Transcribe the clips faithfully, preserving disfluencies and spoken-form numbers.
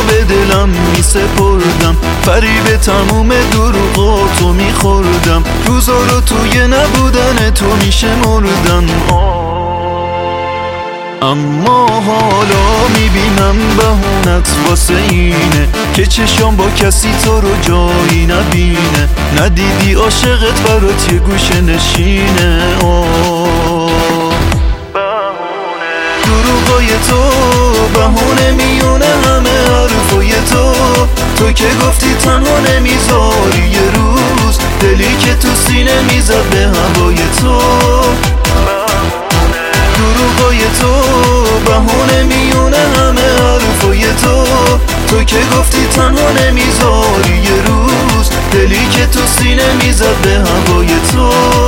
به دلم می سپردم، فریب تموم دروغاتو می خوردم، روزا رو توی نبودن تو می شمردم. اما حالا میبینم بهونت واسه اینه که چشام با کسی تو رو جایی نبینه، ندیدی عاشقت برات یه گوشه نشینه. بهونه دروغای تو، بهونه میونه همه حرفای تو، تو که گفتی تنها نمیذاری یه روز، دلی که تو سینه میزد به هوای تو. دروغای تو، بهونه میونه همه حرفای تو، تو که گفتی تنها نمیذاری یه روز، دلی که تو سینه میزد به هوای تو.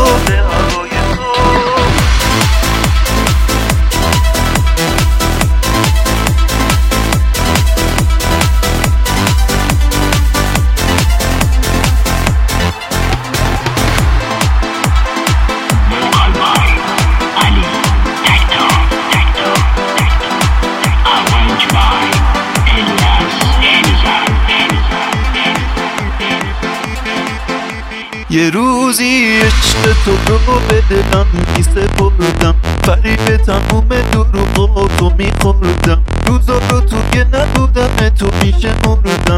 یه روزی عشق تو رو به دلم می سپردم، فریب تموم دروغاتو می خوردم، روزا رو توی نبودن تو می شمردم.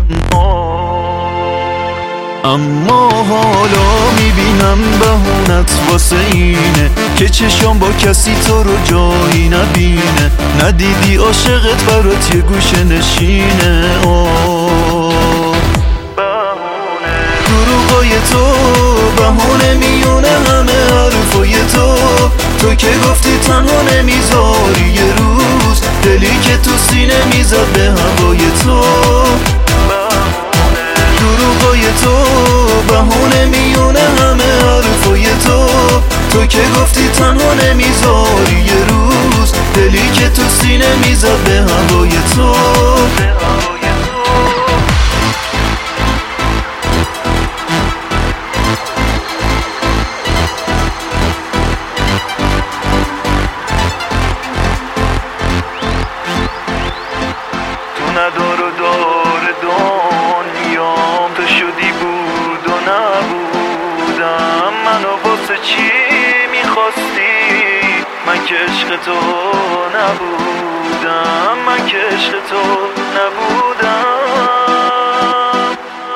اما حالا میبینم بهونت واسه اینه که چشام با کسی تو رو جایی نبینه، ندیدی عاشقت برات یه گوشه نشینه. دروغای تو، بهونه میونه همه حرفای تو، تو که گفتی تنها نمیذاری یه روز، دلی که تو سینه میزد به هوای تو. دروغای تو، بهونه میونه همه حرفای تو، تو که گفتی تنها نمیذاری یه روز، دلی که تو سینه میزد به هوای تو. ندار و دار دنیام تو شدی بود و نبودم، منو واسه چی میخواستی؟ من که عشق تو نبودم، من که عشق تو نبودم.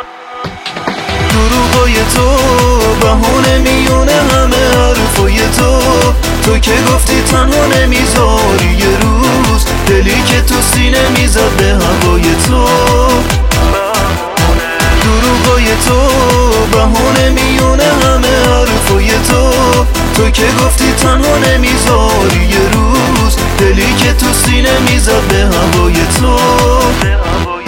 دروغای تو، بهونه میونه همه حرفای تو، تو که گفتی تنها نمیذاری یه روز، دلی که تو سینه میزد به هوای تو. دروغای تو، بهونه میونه همه حرفای تو، تو که گفتی تنها نمیذاری یه روز، دلی که تو سینه میزد به هوای تو.